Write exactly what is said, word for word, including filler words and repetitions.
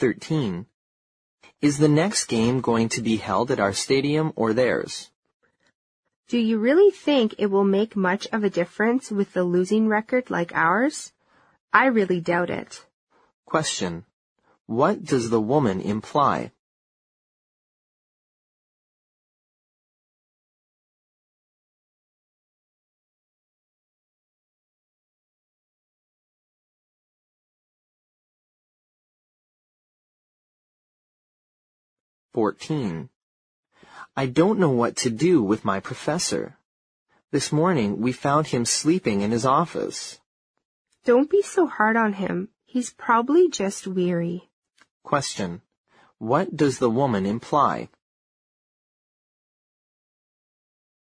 thirteen. Is the next game going to be held at our stadium or theirs? Do you really think it will make much of a difference with the losing record like ours? I really doubt it. Question. What does the woman imply? fourteen. I don't know what to do with my professor. This morning we found him sleeping in his office. Don't be so hard on him. He's probably just weary. Question. What does the woman imply?